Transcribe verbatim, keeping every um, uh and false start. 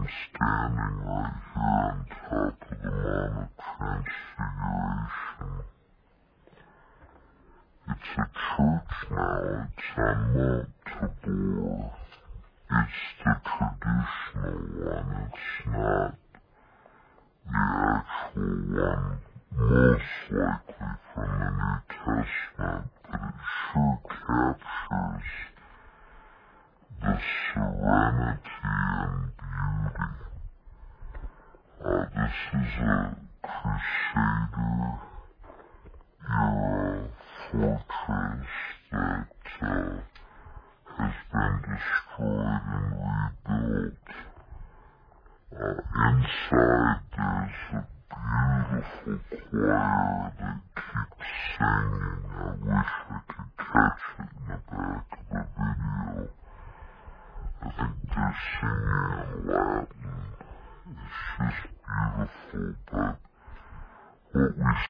I'm standing right here on top of the Mount of Transfiguration. It's a church now. It's on Mount Tabor. It's the traditional one. It's not the actual one, most likely from the New Testament, but it sure captures the serenity and beauty. Uh, this is a Crusader era fortress that uh, has been destroyed and rebuilt. Uh, inside there's a beautiful choir that keeps singing. I wish I could catch it in the back of the video. I think they're singing in Latin. It's just beautiful, but what we